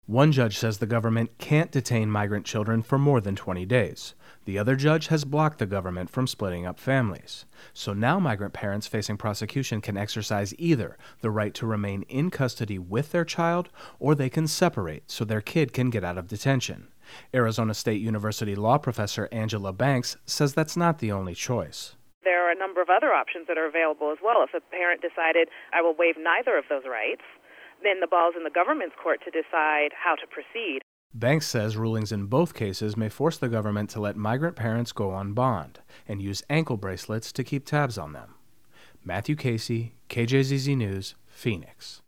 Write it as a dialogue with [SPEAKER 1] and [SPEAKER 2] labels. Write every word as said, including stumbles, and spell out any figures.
[SPEAKER 1] One judge says the government can't detain migrant children for more than twenty days. The other judge has blocked the government from splitting up families. So now migrant parents facing prosecution can exercise either the right to remain in custody with their child, or they can separate so their kid can get out of detention. Arizona State University law professor Angela Banks says that's not the only choice.
[SPEAKER 2] There are a number of other options that are available as well. If a parent decided, I will waive neither of those rights, then the ball's in the government's court to decide how to proceed.
[SPEAKER 1] Banks says rulings in both cases may force the government to let migrant parents go on bond and use ankle bracelets to keep tabs on them. Matthew Casey, K J Z Z News, Phoenix.